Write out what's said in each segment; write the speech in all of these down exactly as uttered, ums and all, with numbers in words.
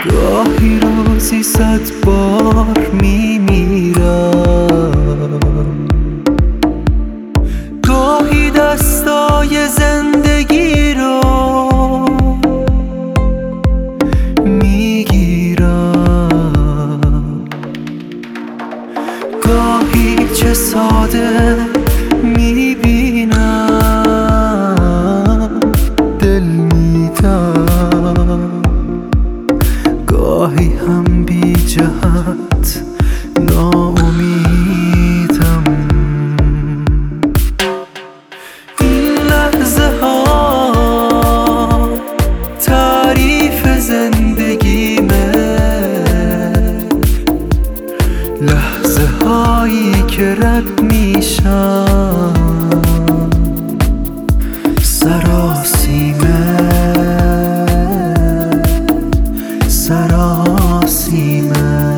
گاهی روزی صد بار میمیرم، گاهی دستای زندگی رو میگیرم، گاهی چه ساده میبینم دل میدم، گاهی هم بی جهت ناامیدم. این لحظه ها تعریف زندگیمه، لحظه هایی که رد میشم سراسیمه سراسیمه.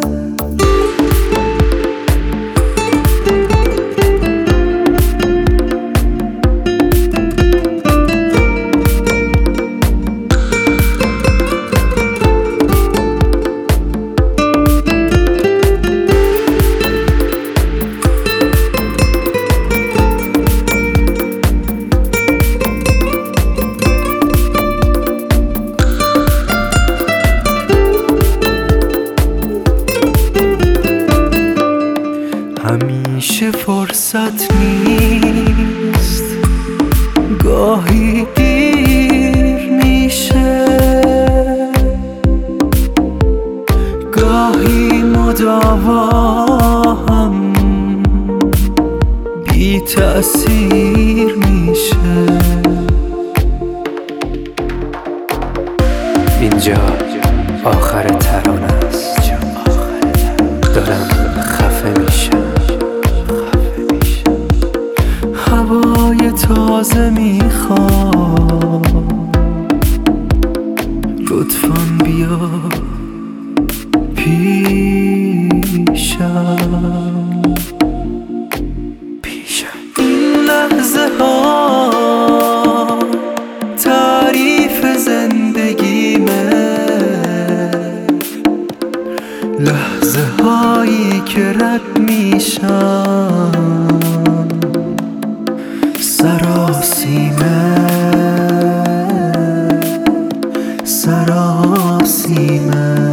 همیشه فرصت نیست، گاهی دیر میشه، گاهی مداوا هم بی تأثیر میشه. اینجا آخر ترانه است، دارم خفه میشم. هوای تازه میخوام، لطفاً بیا پیشم پیشم. این لحظه ها تعریف زندگیمه، لحظه هایی که رد میشم سراسیمه سراسیمه.